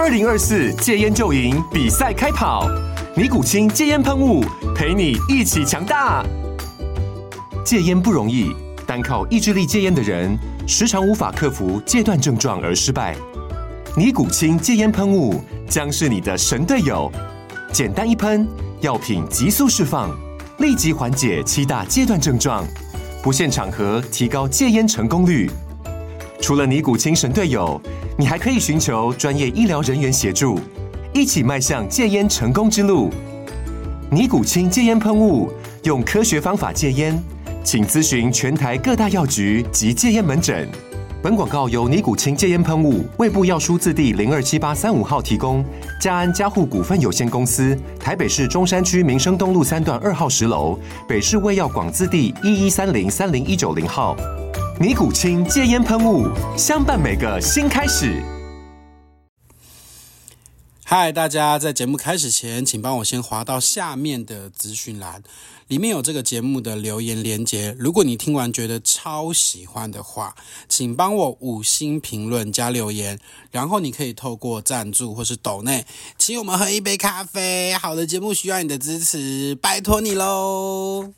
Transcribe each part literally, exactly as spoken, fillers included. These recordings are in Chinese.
二零二四戒烟就赢比赛开跑，尼古清戒烟喷雾陪你一起强大。戒烟不容易，单靠意志力戒烟的人，时常无法克服戒断症状而失败。尼古清戒烟喷雾将是你的神队友，简单一喷，药品急速释放，立即缓解七大戒断症状，不限场合提高戒烟成功率。除了尼古清神队友，你还可以寻求专业医疗人员协助，一起迈向戒烟成功之路。尼古清戒烟喷雾，用科学方法戒烟，请咨询全台各大药局及戒烟门诊。本广告由尼古清戒烟喷雾、卫部药书字第零二七八三五号提供，嘉安嘉护股份有限公司，台北市中山区民生东路三段二号十楼，北市卫药广字第一一三零三零一九零号。尼古清戒烟喷雾，相伴每个新开始。 嗨，大家，在节目开始前，请帮我先滑到下面的资讯栏，里面有这个节目的留言连结。如果你听完觉得超喜欢的话，请帮我五星评论加留言，然后你可以透过赞助或是抖内，请我们喝一杯咖啡。好的节目需要你的支持，拜托你咯。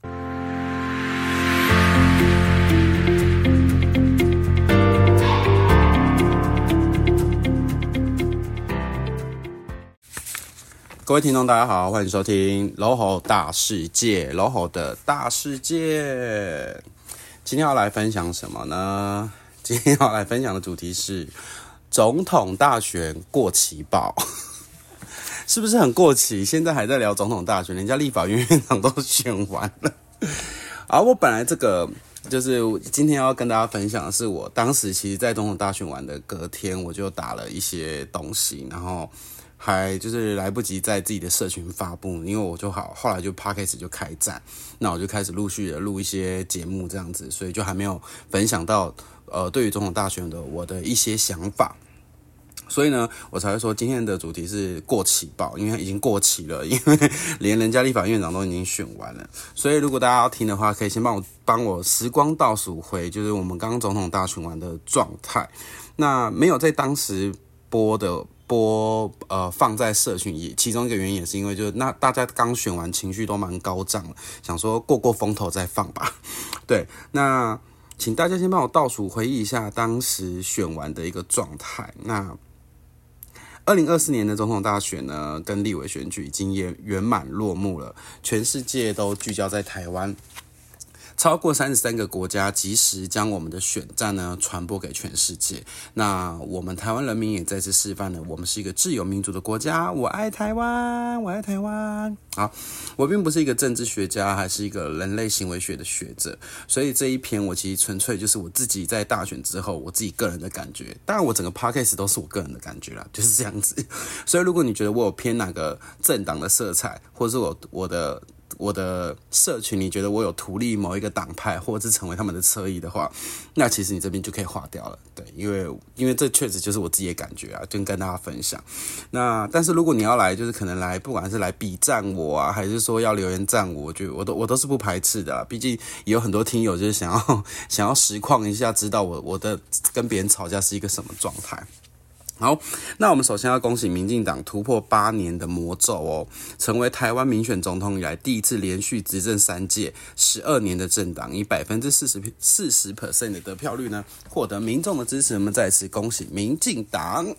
各位听众大家好，欢迎收听 L O H O 大世界 L O H O 的大世界。今天要来分享什么呢？今天要来分享的主题是总统大选过期报。是不是很过期？现在还在聊总统大选，人家立法院院长都选完了。而我本来这个就是今天要跟大家分享的是，我当时其实在总统大选完的隔天，我就打了一些东西，然后还就是来不及在自己的社群发布，因为我就好后来就 Podcast 就开战，那我就开始陆续的录一些节目这样子，所以就还没有分享到呃对于总统大选的我的一些想法。所以呢，我才会说今天的主题是过期报，因为已经过期了，因为连人家立法院长都已经选完了。所以如果大家要听的话，可以先帮我帮我时光倒数回，就是我们刚刚总统大选完的状态。那没有在当时播的播呃放在社群，也其中一个原因也是因为就是那大家刚选完，情绪都蛮高涨了，想说过过风头再放吧。对，那请大家先帮我倒数回忆一下当时选完的一个状态。那二零二四年的总统大选呢，跟立委选举已经也圆满落幕了，全世界都聚焦在台湾。超过三十三个国家及时将我们的选战呢传播给全世界。那我们台湾人民也再次示范了，我们是一个自由民主的国家。我爱台湾，我爱台湾。好，我并不是一个政治学家，还是一个人类行为学的学者，所以这一篇我其实纯粹就是我自己在大选之后我自己个人的感觉。当然，我整个 podcast 都是我个人的感觉啦，就是这样子。所以，如果你觉得我有偏哪个政党的色彩，或者是我我的。我的社群你觉得我有图利某一个党派，或者是成为他们的侧翼的话，那其实你这边就可以划掉了。对，因为因为这确实就是我自己的感觉啊，就跟大家分享。那但是如果你要来，就是可能来，不管是来比赞我啊，还是说要留言赞我，我觉得我都我都是不排斥的啊。毕竟也有很多听友就是想要想要实况一下，知道我我的跟别人吵架是一个什么状态。好，那我们首先要恭喜民进党突破八年的魔咒哦，成为台湾民选总统以来第一次连续执政三届十二年的政党，以百分之四十四十 percent 的得票率呢，获得民众的支持。我们再次恭喜民进党。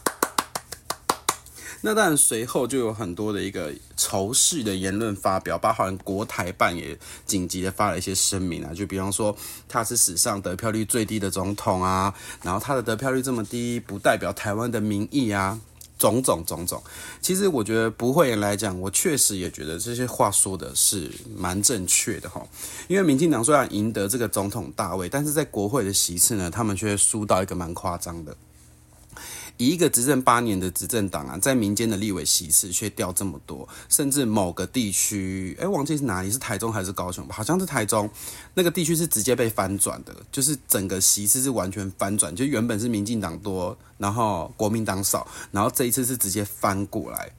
那当然，随后就有很多的一个仇视的言论发表，包含国台办也紧急的发了一些声明啊，就比方说他是史上得票率最低的总统啊，然后他的得票率这么低，不代表台湾的民意啊，种种种种。其实我觉得不讳言来讲，我确实也觉得这些话说的是蛮正确的齁。因为民进党虽然赢得这个总统大位，但是在国会的席次呢，他们却输到一个蛮夸张的。以一个执政八年的执政党啊，在民间的立委席次却掉这么多，甚至某个地区，哎，忘记是哪里，是台中还是高雄吧？好像是台中，那个地区是直接被翻转的，就是整个席次是完全翻转，就原本是民进党多，然后国民党少，然后这一次是直接翻过来。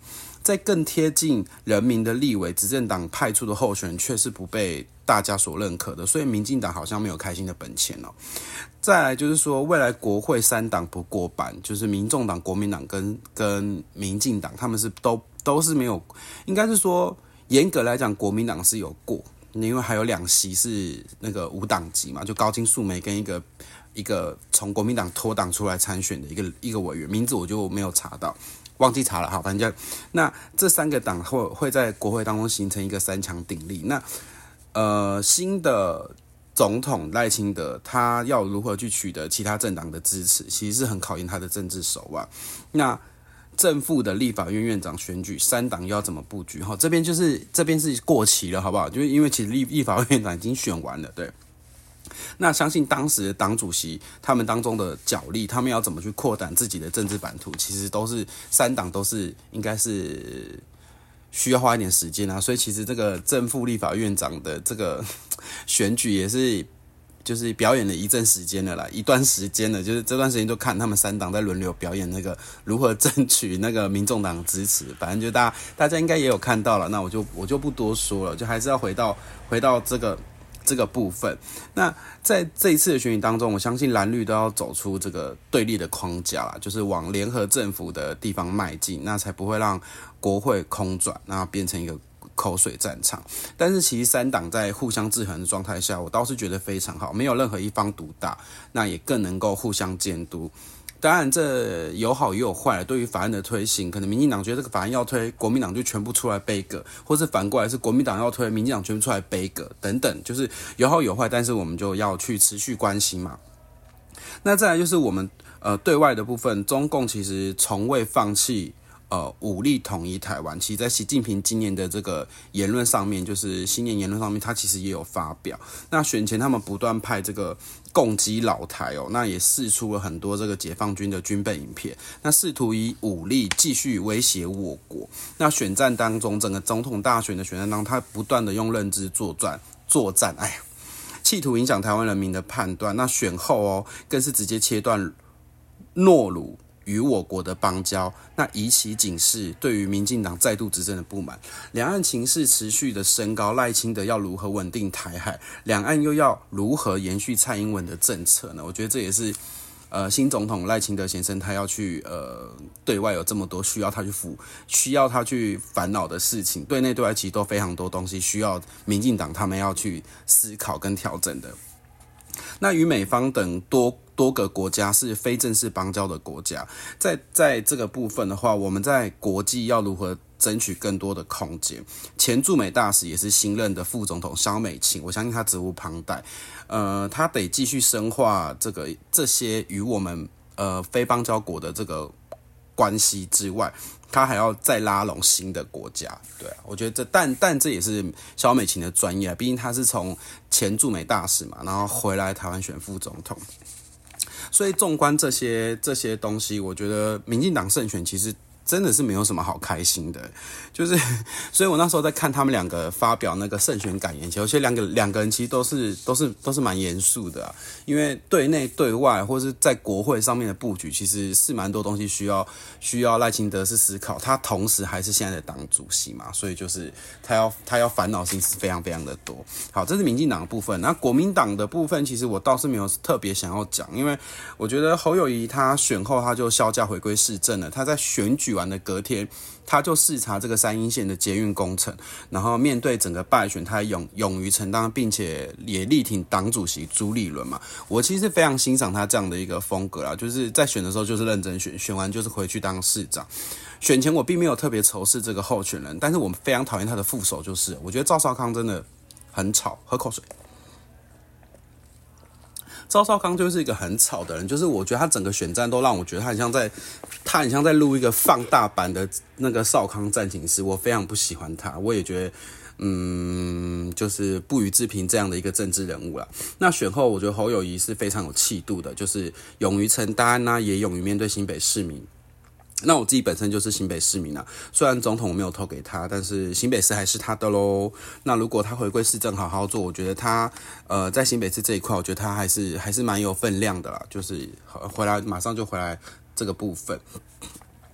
在更贴近人民的立委，执政党派出的候选人却是不被大家所认可的，所以民进党好像没有开心的本钱哦。再来就是说，未来国会三党不过半，就是民众党、国民党跟跟民进党，他们是都都是没有，应该是说严格来讲，国民党是有过，因为还有两席是那个无党籍嘛，就高金素梅跟一个一个从国民党脱党出来参选的一个一个委员，名字我就没有查到。忘记查了，好，反正那这三个党会会在国会当中形成一个三强鼎立。那呃，新的总统赖清德他要如何去取得其他政党的支持，其实是很考验他的政治手腕。那正副的立法院院长选举，三党要怎么布局？哈，这边就是这边是过期了，好不好？就是因为其实立立法院院长已经选完了，对。那相信当时的党主席他们当中的角力，他们要怎么去扩展自己的政治版图，其实都是三党都是应该是需要花一点时间啊。所以其实这个正副立法院长的这个选举也是就是表演了一阵时间了啦，一段时间了，就是这段时间都看他们三党在轮流表演那个如何争取那个民众党支持，反正就大家大家应该也有看到了，那我就我就不多说了，就还是要回到回到这个。这个部分，那在这一次的选举当中，我相信蓝绿都要走出这个对立的框架啦，就是往联合政府的地方迈进，那才不会让国会空转，那变成一个口水战场。但是其实三党在互相制衡的状态下，我倒是觉得非常好，没有任何一方独大，那也更能够互相监督。当然，这有好也有坏。对于法案的推行，可能民进党觉得这个法案要推，国民党就全部出来背个，或是反过来是国民党要推，民进党全部出来背个，等等，就是有好有坏。但是我们就要去持续关心嘛。那再来就是我们呃对外的部分，中共其实从未放弃。呃，武力统一台湾，其实在习近平今年的这个言论上面，就是新年言论上面，他其实也有发表。那选前他们不断派这个共击老台哦，那也释出了很多这个解放军的军备影片，那试图以武力继续威胁我国。那选战当中，整个总统大选的选战当中，他不断的用认知作战作战，哎呀，企图影响台湾人民的判断。那选后哦，更是直接切断诺鲁。与我国的邦交，那以其警示对于民进党再度执政的不满，两岸情势持续的升高，赖清德要如何稳定台海，两岸又要如何延续蔡英文的政策呢？我觉得这也是呃新总统赖清德先生他要去呃对外有这么多需要他去服需要他去烦恼的事情，对内对外其实都非常多东西需要民进党他们要去思考跟调整的。那与美方等多多个国家是非正式邦交的国家，在在这个部分的话，我们在国际要如何争取更多的空间？前驻美大使也是新任的副总统萧美琴，我相信他责无旁贷，呃，他得继续深化这个这些与我们呃非邦交国的这个关系之外。他还要再拉拢新的国家，对啊，我觉得这，但但这也是萧美琴的专业，毕竟他是从前驻美大使嘛，然后回来台湾选副总统，所以纵观这些这些东西，我觉得民进党胜选其实真的是没有什么好开心的，就是，所以我那时候在看他们两个发表那个胜选感言，其实两个两个人其实都是都是都是蛮严肃的啊，因为对内对外或是在国会上面的布局，其实是蛮多东西需要需要赖清德是思考，他同时还是现在的党主席嘛，所以就是他要他要烦恼心思非常非常的多。好，这是民进党的部分，那国民党的部分，其实我倒是没有特别想要讲，因为我觉得侯友宜他选后他就销假回归市政了，他在选举完的隔天，他就视察这个三鶯线的捷运工程，然后面对整个败选，他勇勇于承担，并且也力挺党主席朱立伦嘛。我其实非常欣赏他这样的一个风格啦，就是在选的时候就是认真选，选完就是回去当市长。选前我并没有特别仇视这个候选人，但是我们非常讨厌他的副手，就是我觉得赵少康真的很吵，喝口水。赵少康就是一个很吵的人，就是我觉得他整个选战都让我觉得他很像在，他很像在录一个放大版的那个少康战情室，我非常不喜欢他，我也觉得，嗯，就是不予置评这样的一个政治人物啦。那选后，我觉得侯友宜是非常有气度的，就是勇于承担啊，也勇于面对新北市民。那我自己本身就是新北市民啊，虽然总统我没有投给他，但是新北市还是他的咯。那如果他回归市政好好做，我觉得他呃在新北市这一块，我觉得他还是还是蛮有分量的啦，就是回来马上就回来这个部分。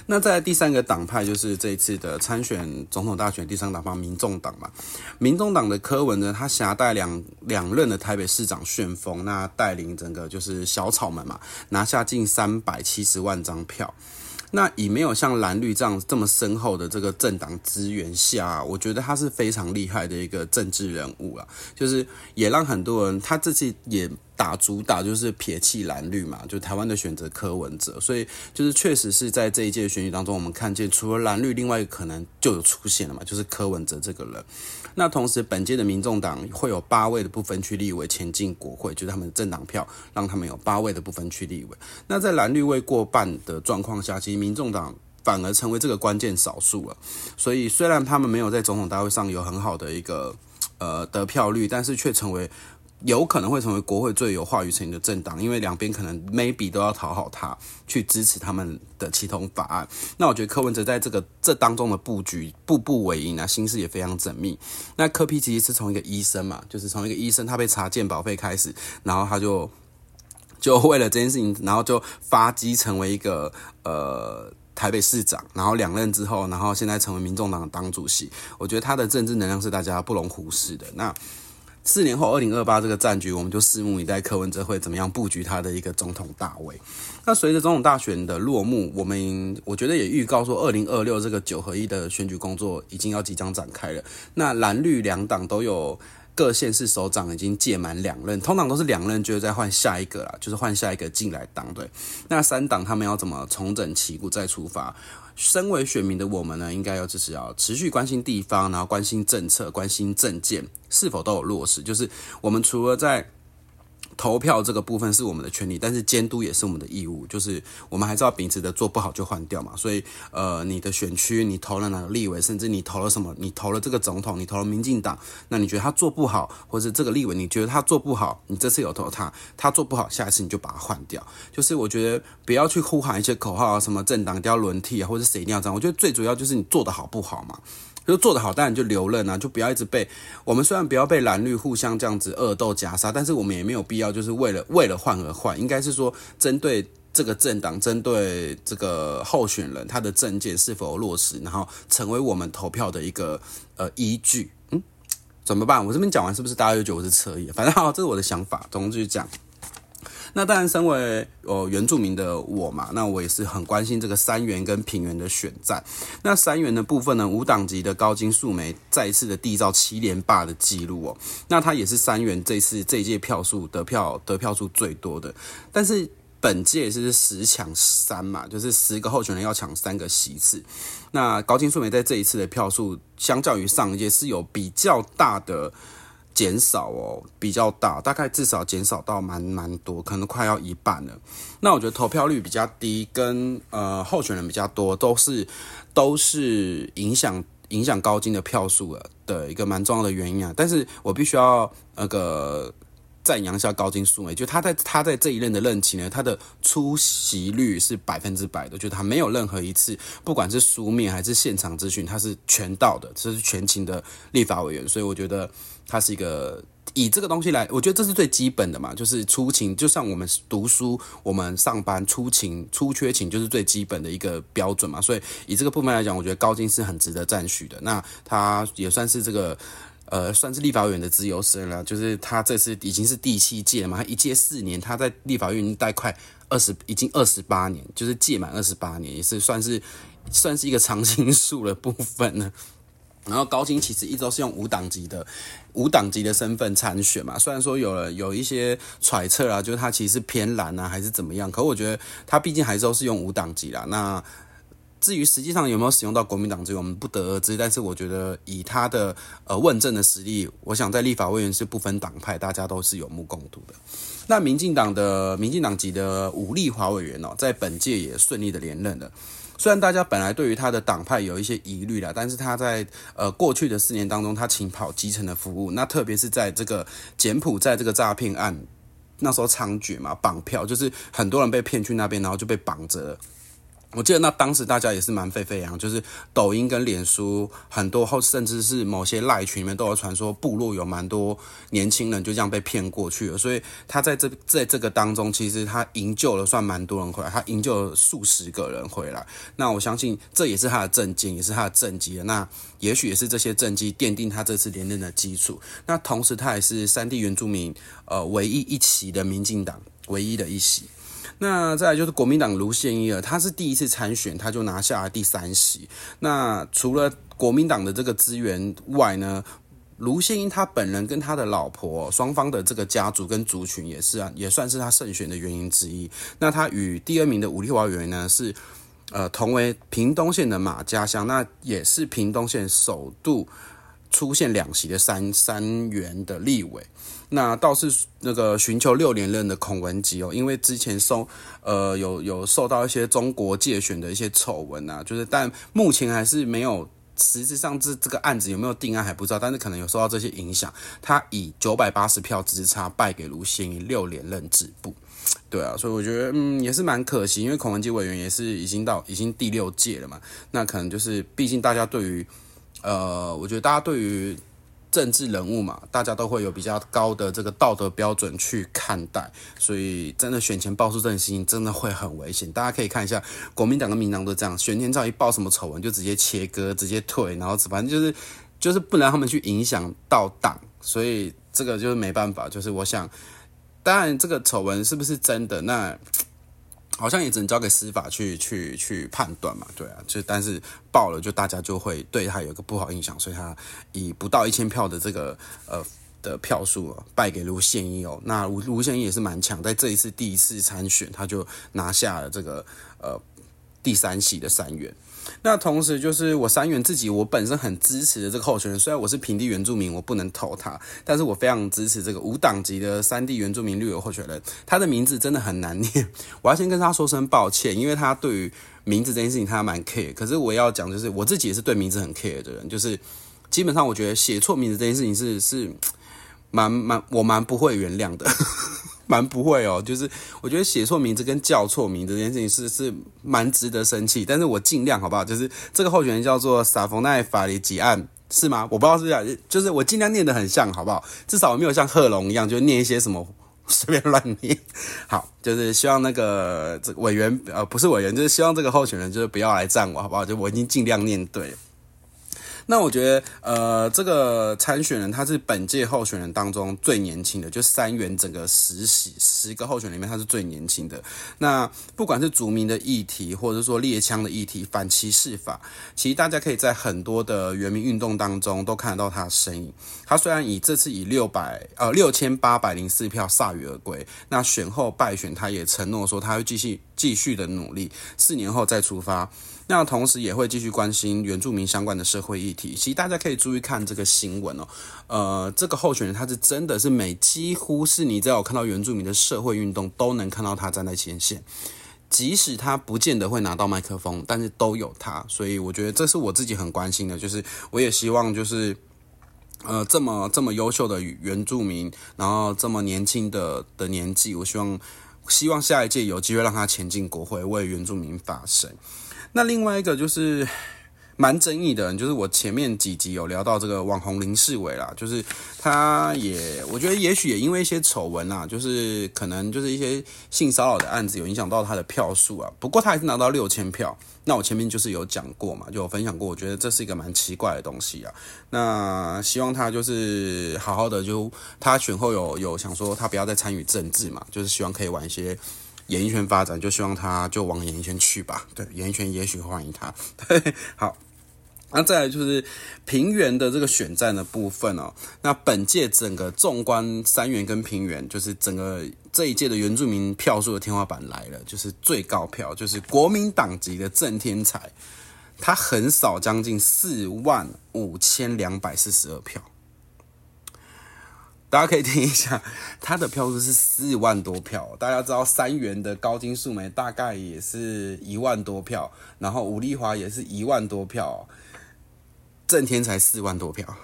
那在第三个党派就是这一次的参选总统大选第三党派民众党嘛，民众党的柯文呢，他挟带两两任的台北市长旋风，那带领整个就是小草们嘛，拿下近三百七十万张票。那以没有像蓝绿这样这么深厚的这个政党资源下，我觉得他是非常厉害的一个政治人物啊，就是也让很多人，他这次也打主打就是撇弃蓝绿嘛，就台湾的选择柯文哲，所以就是确实是在这一届选举当中，我们看见除了蓝绿，另外一个可能就有出现了嘛，就是柯文哲这个人。那同时，本届的民众党会有八位的不分区立委前进国会，就是他们的政党票让他们有八位的不分区立委。那在蓝绿未过半的状况下，其实民众党反而成为这个关键少数了。所以虽然他们没有在总统大会上有很好的一个呃得票率，但是却成为有可能会成为国会最有话语权的政党，因为两边可能 maybe 都要讨好他，去支持他们的齐同法案。那我觉得柯文哲在这个这当中的布局步步为营啊，心思也非常缜密。那柯 P 其实是从一个医生嘛，就是从一个医生他被查健保费开始，然后他就就为了这件事情，然后就发迹成为一个呃。台北市长，然后两任之后，然后现在成为民众党的党主席，我觉得他的政治能量是大家不容忽视的。那四年后二零二八这个战局，我们就拭目以待柯文哲会怎么样布局他的一个总统大位。那随着总统大选的落幕，我们我觉得也预告说二零二六这个九合一的选举工作已经要即将展开了。那蓝绿两党都有各县市首长已经届满两任，通常都是两任就会再换下一个啦，就是换下一个进来当。对，那三党他们要怎么重整旗鼓再出发？身为选民的我们呢，应该要就是要持续关心地方，然后关心政策，关心政见是否都有落实。就是我们除了在投票这个部分是我们的权利，但是监督也是我们的义务，就是我们还是要秉持的做不好就换掉嘛。所以呃，你的选区你投了哪个立委，甚至你投了什么，你投了这个总统，你投了民进党，那你觉得他做不好，或者这个立委你觉得他做不好，你这次有投他，他做不好，下一次你就把他换掉。就是我觉得不要去呼喊一些口号啊，什么政党一定要轮替啊，或者谁一定要这样，我觉得最主要就是你做得好不好嘛。就做得好，当然就留任啊，就不要一直被我们虽然不要被蓝绿互相这样子恶斗夹杀，但是我们也没有必要就是为了为了换而换，应该是说针对这个政党，针对这个候选人他的政见是否落实，然后成为我们投票的一个呃依据。嗯，怎么办？我这边讲完是不是大家就觉得我是侧翼？反正好，这是我的想法，总之就是讲。那当然，身为呃原住民的我嘛，那我也是很关心这个三原跟平原的选战。那三原的部分呢，无党籍的高金素梅再一次的缔造七连霸的记录哦。那他也是三原这次这一届票数得票得票数最多的，但是本届是十抢三嘛，就是十个候选人要抢三个席次。那高金素梅在这一次的票数，相较于上一届是有比较大的减少哦，比较大，大概至少减少到蛮蛮多，可能快要一半了。那我觉得投票率比较低，跟呃候选人比较多，都是都是影响影响高金的票数的一个蛮重要的原因啊。但是我必须要那个赞扬一下高金素梅，就他在他在这一任的任期呢，他的出席率是百分之百的，就是他没有任何一次，不管是书面还是现场咨询，他是全到的，这是全勤的立法委员，所以我觉得他是一个以这个东西来，我觉得这是最基本的嘛，就是出勤，就像我们读书、我们上班出勤、出缺勤，就是最基本的一个标准嘛。所以以这个部分来讲，我觉得高金是很值得赞许的。那他也算是这个。呃，算是立法委员的资优生了，就是他这次已经是第七届了嘛，他一届四年，他在立法院已经待快二十，已经二十八年，就是届满二十八年，也是算是算是一个常青树的部分呢。然后高金其实一直都是用无党籍的无党籍的身份参选嘛，虽然说有了有一些揣测啦，就是他其实是偏蓝啊，还是怎么样，可我觉得他毕竟还是都是用无党籍啦。那至于实际上有没有使用到国民党资源，我们不得而知。但是我觉得以他的呃问政的实力，我想在立法委员是不分党派，大家都是有目共睹的。那民进党的民进党籍的吴立华委员哦，在本届也顺利的连任了。虽然大家本来对于他的党派有一些疑虑啦，但是他在呃过去的四年当中，他勤跑基层的服务，那特别是在这个柬埔寨这个诈骗案那时候猖獗嘛，绑票就是很多人被骗去那边，然后就被绑着。 我记得那当时大家也是蛮沸沸扬，就是抖音跟脸书很多后，甚至是某些赖群里面都有传说，部落有蛮多年轻人就这样被骗过去了。所以他在这在这个当中，其实他营救了算蛮多人回来，他营救了数十个人回来。那我相信这也是他的政见，也是他的政绩。那也许也是这些政绩奠定他这次连任的基础。那同时，他也是山地原住民呃唯一一席的民进党唯一的一席。那再来就是国民党卢宪一了，他是第一次参选，他就拿下了第三席。那除了国民党的这个资源外呢，卢宪一他本人跟他的老婆双方的这个家族跟族群也是啊，也算是他胜选的原因之一。那他与第二名的伍丽华委员呢是呃同为屏东县的马家乡，那也是屏东县首度出现两席的三三元的立委。那倒是那个寻求六连任的孔文吉哦，因为之前受呃有有受到一些中国介选的一些丑闻啊，就是但目前还是没有，实质上这这个案子有没有定案还不知道，但是可能有受到这些影响，他以九百八十票之差败给卢宪一，六连任止步。对啊，所以我觉得嗯也是蛮可惜，因为孔文吉委员也是已经到已经第六届了嘛，那可能就是毕竟大家对于呃，我觉得大家对于政治人物嘛，大家都会有比较高的这个道德标准去看待，所以真的选前爆出这种事情真的会很危险。大家可以看一下国民党跟民党都这样，选前照一爆什么丑闻就直接切割直接退，然后反正就是就是不能让他们去影响到党，所以这个就是没办法。就是我想当然这个丑闻是不是真的，那好像也只能交给司法去去去判断嘛，对啊，就但是爆了，就大家就会对他有一个不好印象，所以他以不到一千票的这个呃的票数、哦、败给卢宪一哦。那卢卢宪一也是蛮强，在这一次第一次参选，他就拿下了这个呃第三席的三员。那同时就是我三元自己，我本身很支持的这个候选人，虽然我是平地原住民，我不能投他，但是我非常支持这个无党籍的山地原住民绿委候选人。他的名字真的很难念，我要先跟他说声抱歉，因为他对于名字这件事情他蛮 care。可是我要讲就是我自己也是对名字很 care 的人，就是基本上我觉得写错名字这件事情是是蛮蛮我蛮不会原谅的。蛮不会哦，就是我觉得写错名字跟叫错名字这件事情是是蛮值得生气，但是我尽量好不好？就是这个候选人叫做萨冯奈法里吉安是吗？我不知道是不是，就是我尽量念得很像好不好？至少我没有像贺龙一样，就念一些什么随便乱念。好，就是希望那个这个委员呃不是委员，就是希望这个候选人就是不要来赞我好不好？就我已经尽量念对了。那我觉得，呃，这个参选人他是本届候选人当中最年轻的，就三元整个十席十个候选人里面他是最年轻的。那不管是族民的议题，或者说猎枪的议题、反歧视法，其实大家可以在很多的原民运动当中都看得到他的身影。他虽然以这次以六百呃六千八百零四票铩羽而归，那选后败选，他也承诺说他会继续继续的努力，四年后再出发。那同时也会继续关心原住民相关的社会议题。其实大家可以注意看这个新闻哦，呃，这个候选人他是真的是每几乎是你只要有看到原住民的社会运动，都能看到他站在前线。即使他不见得会拿到麦克风，但是都有他，所以我觉得这是我自己很关心的，就是我也希望就是呃这么这么优秀的原住民，然后这么年轻的的年纪，我希望希望下一届有机会让他前进国会，为原住民发声。那另外一个就是蛮争议的，就是我前面几集有聊到这个网红林世伟啦，就是他也我觉得也许也因为一些丑闻啦，就是可能就是一些性骚扰的案子有影响到他的票数啊，不过他还是拿到六千票。那我前面就是有讲过嘛，就有分享过，我觉得这是一个蛮奇怪的东西啊。那希望他就是好好的，就他选后有有想说他不要再参与政治嘛，就是希望可以玩一些演艺圈发展，就希望他就往演艺圈去吧。对，演艺圈也许欢迎他。对，好。那再来就是平原的这个选战的部分哦。那本届整个纵观三原跟平原，就是整个这一届的原住民票数的天花板来了，就是最高票，就是国民党籍的郑天才，他横扫将近四万五千两百四十二票。大家可以听一下，他的票数是四万多票。大家知道三原的高金素梅大概也是一万多票，然后伍丽华也是一万多票，郑天才四万多票，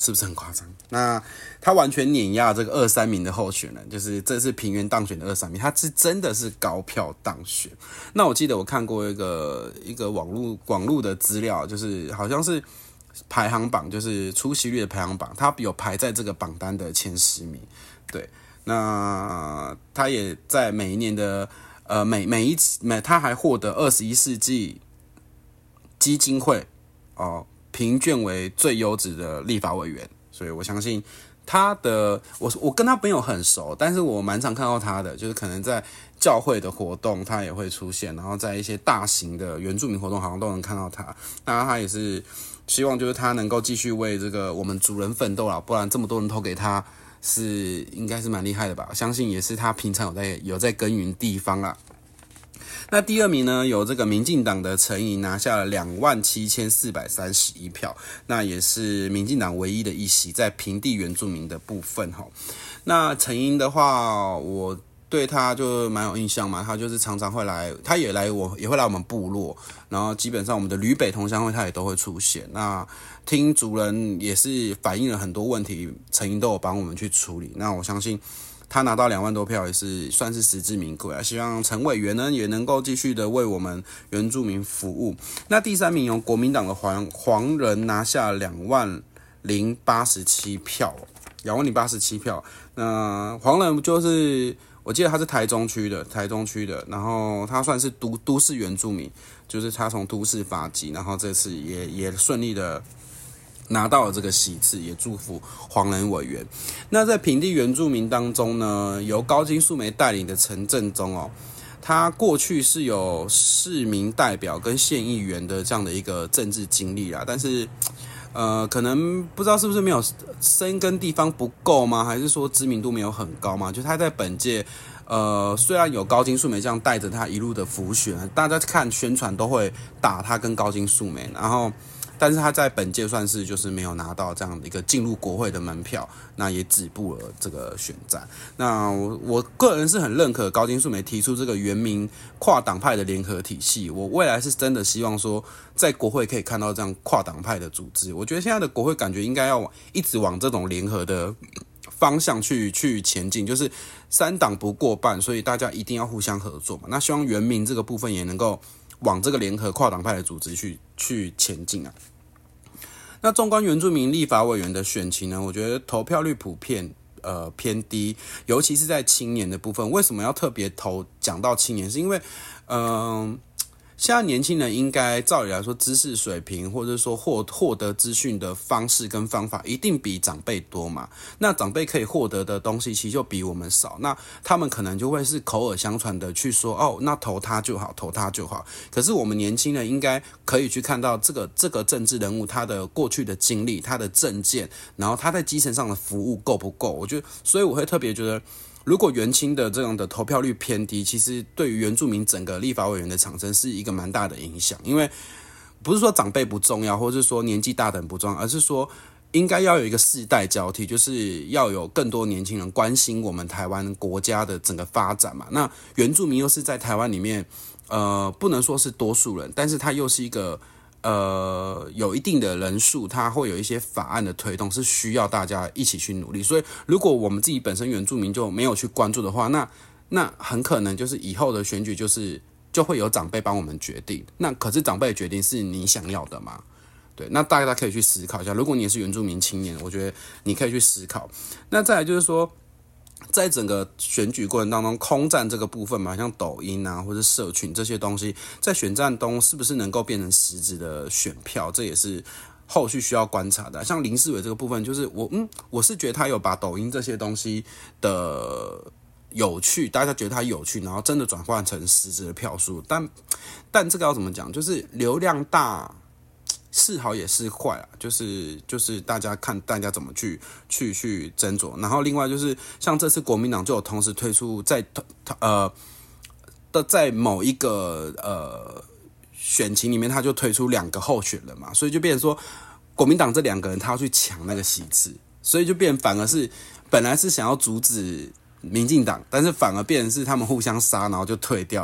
是不是很夸张？那他完全碾压这个二三名的候选人，就是这次平原当选的二三名，他是真的是高票当选。那我记得我看过一个一个网络网络的资料，就是好像是排行榜，就是出席率的排行榜，他有排在这个榜单的前十名。对，那他也在每一年的呃每每一期每他还获得二十一世纪基金会哦。评卷为最优质的立法委员，所以我相信他的，我我跟他没有很熟，但是我蛮常看到他的，就是可能在教会的活动他也会出现，然后在一些大型的原住民活动好像都能看到他。那他也是希望就是他能够继续为这个我们主人奋斗啦，不然这么多人投给他是应该是蛮厉害的吧？相信也是他平常有在有在耕耘地方啦。那第二名呢，有这个民进党的陈莹拿下了两万七千四百三十一票，那也是民进党唯一的一席在平地原住民的部分哈。那陈莹的话，我对他就蛮有印象嘛，他就是常常会来，他也来我也会来我们部落，然后基本上我们的旅北同乡会他也都会出现。那听族人也是反映了很多问题，陈莹都有帮我们去处理。那我相信。他拿到两万多票也是算是实至名归啊！希望陈委员呢也能够继续的为我们原住民服务。那第三名由国民党的黄黄人拿下两万零八十七票，两万零八十七票。那黄人就是我记得他是台中区的，台中区的，然后他算是都都市原住民，就是他从都市发迹，然后这次也也顺利的。拿到了这个席次，也祝福黄人委员。那在平地原住民当中呢，由高金素梅带领的陈正宗哦，他过去是有市民代表跟县议员的这样的一个政治经历啦，但是呃，可能不知道是不是没有深耕地方不够吗？还是说知名度没有很高吗？就他在本届。呃，虽然有高金素梅这样带着他一路的辅选，大家看宣传都会打他跟高金素梅，然后，但是他在本届算是就是没有拿到这样的一个进入国会的门票，那也止步了这个选战。那我我个人是很认可高金素梅提出这个原民跨党派的联合体系，我未来是真的希望说，在国会可以看到这样跨党派的组织。我觉得现在的国会感觉应该要一直往这种联合的。方向去去前进，就是三党不过半，所以大家一定要互相合作嘛。那希望原民这个部分也能够往这个联合跨党派的组织去去前进啊。那纵观原住民立法委员的选情呢，我觉得投票率普遍呃偏低，尤其是在青年的部分。为什么要特别投讲到青年？是因为嗯。呃现在年轻人应该照理来说，知识水平或者说获获得资讯的方式跟方法，一定比长辈多嘛。那长辈可以获得的东西，其实就比我们少。那他们可能就会是口耳相传的去说，哦，那投他就好，投他就好。可是我们年轻人应该可以去看到这个这个政治人物他的过去的经历、他的政见，然后他在基层上的服务够不够？我觉得，所以我会特别觉得。如果原青的这样的投票率偏低，其实对于原住民整个立法委员的产生是一个蛮大的影响。因为不是说长辈不重要，或者是说年纪大的人不重要，而是说应该要有一个世代交替，就是要有更多年轻人关心我们台湾国家的整个发展嘛。那原住民又是在台湾里面，呃，不能说是多数人，但是他又是一个。呃，有一定的人数，它会有一些法案的推动，是需要大家一起去努力。所以，如果我们自己本身原住民就没有去关注的话，那那很可能就是以后的选举就是就会有长辈帮我们决定。那可是长辈的决定是你想要的吗？对，那大家可以去思考一下。如果你也是原住民青年，我觉得你可以去思考。那再来就是说。在整个选举过程当中，空战这个部分嘛，像抖音啊或者社群这些东西，在选战中是不是能够变成实质的选票，这也是后续需要观察的。像林世伟这个部分，就是我嗯，我是觉得他有把抖音这些东西的有趣，大家觉得他有趣，然后真的转换成实质的票数，但但这个要怎么讲？就是流量大。是好也是坏啊，就是就是大家看大家怎么去去去斟酌，然后另外就是像这次国民党就有同时推出在呃的在某一个呃选情里面，他就推出两个候选人嘛，所以就变成说国民党这两个人他要去抢那个席次，所以就变反而是本来是想要阻止民进党，但是反而变成是他们互相杀，然后就退掉。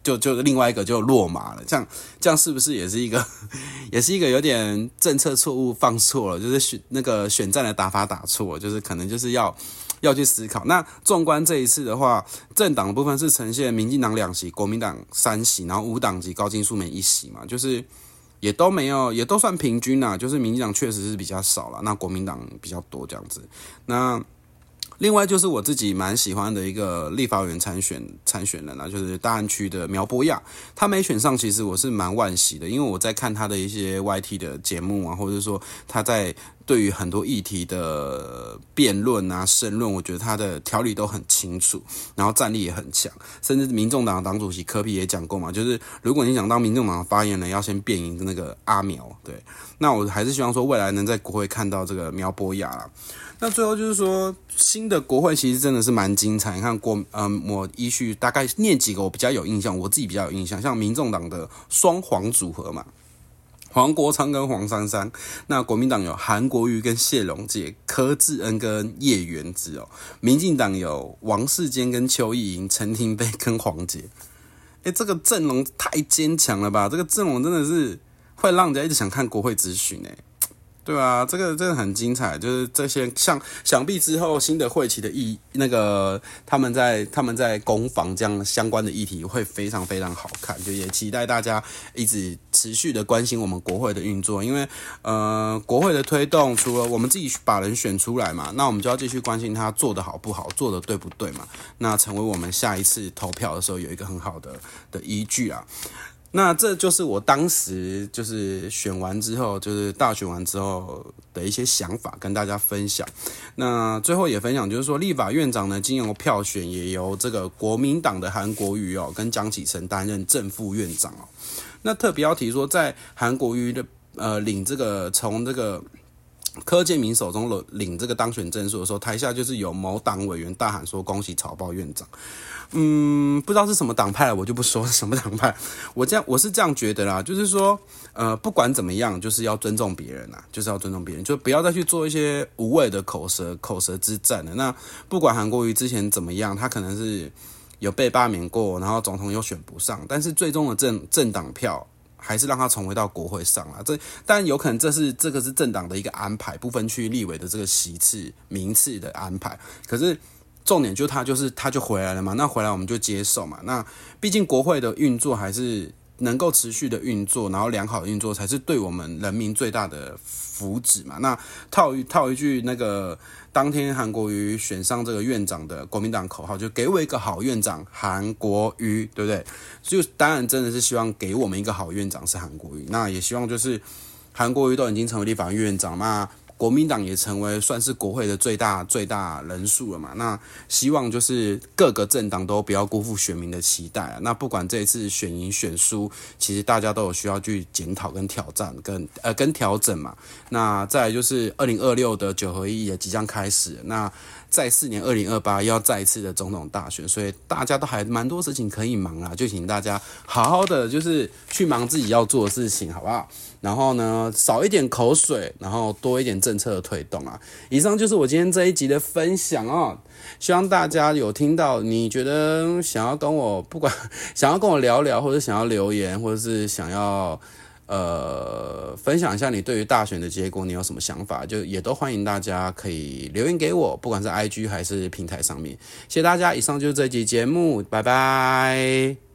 就就另外一个就落马了，这样这样是不是也是一个也是一个有点政策错误放错了，就是选那个选战的打法打错，就是可能就是要要去思考。那纵观这一次的话，政党的部分是呈现民进党两席，国民党三席，然后无党籍高金素梅一席嘛，就是也都没有，也都算平均啦，就是民进党确实是比较少啦，那国民党比较多这样子。那另外就是我自己蛮喜欢的一个立法委员参选参选人啊，就是大安区的苗博雅，他没选上，其实我是蛮惋惜的，因为我在看他的一些 Y T 的节目啊，或者说他在对于很多议题的辩论啊、申论，我觉得他的条理都很清楚，然后战力也很强，甚至民众党党主席柯 P 也讲过嘛，就是如果你想当民众党的发言人，要先辩赢那个阿苗，对，那我还是希望说未来能在国会看到这个苗博雅啦。那最后就是说，新的国会其实真的是蛮精彩。你看国，嗯，我依序大概念几个我比较有印象，我自己比较有印象，像民众党的双黄组合嘛，黄国昌跟黄珊珊。那国民党有韩国瑜跟谢龙介、柯志恩跟叶元之哦。民进党有王世坚跟邱意莹、陈亭妃跟黄捷。哎，这个阵容太坚强了吧！这个阵容真的是会让人家一直想看国会质询哎。对啊，这个真的很精彩，就是这些像想必之后新的会期的议那个他们在他们在攻防这样相关的议题会非常非常好看，就也期待大家一直持续的关心我们国会的运作，因为呃国会的推动除了我们自己把人选出来嘛，那我们就要继续关心他做得好不好，做得对不对嘛，那成为我们下一次投票的时候有一个很好的的依据啊。那这就是我当时就是选完之后，就是大选完之后的一些想法跟大家分享。那最后也分享就是说，立法院长呢，经由票选也由这个国民党的韩国瑜哦跟江启臣担任正副院长哦。那特别要提说，在韩国瑜的呃领这个从这个柯建铭手中领这个当选证书的时候，台下就是有某党委员大喊说：“恭喜草包院长。”嗯，不知道是什么党派，我就不说是什么党派。我这样我是这样觉得啦，就是说，呃，不管怎么样，就是要尊重别人啦，就是要尊重别人，就不要再去做一些无谓的口舌口舌之战了。那不管韩国瑜之前怎么样，他可能是有被罢免过，然后总统又选不上，但是最终的政政党票还是让他重回到国会上啦。这但有可能这是这个是政党的一个安排，不分区立委的这个席次名次的安排，可是。重点就他就是他就回来了嘛，那回来我们就接受嘛。那毕竟国会的运作还是能够持续的运作，然后良好的运作才是对我们人民最大的福祉嘛。那套一套一句那个当天韩国瑜选上这个院长的国民党口号，就给我一个好院长韩国瑜，对不对？就当然真的是希望给我们一个好院长是韩国瑜，那也希望就是韩国瑜都已经成为立法院院长嘛。国民党也成为算是国会的最大最大人数了嘛，那希望就是各个政党都不要辜负选民的期待啊。那不管这一次选赢选输，其实大家都有需要去检讨跟挑战跟呃跟调整嘛。那再来就是二零二六的九合一也即将开始，那再四年二零二八又要再一次的总统大选，所以大家都还蛮多事情可以忙啊，就请大家好好的就是去忙自己要做的事情，好不好？然后呢，少一点口水，然后多一点政策的推动啊。以上就是我今天这一集的分享哦，希望大家有听到，你觉得想要跟我不管想要跟我聊聊，或者想要留言，或者是想要呃分享一下你对于大选的结果你有什么想法，就也都欢迎大家可以留言给我，不管是 I G 还是平台上面。谢谢大家，以上就是这一集节目，拜拜。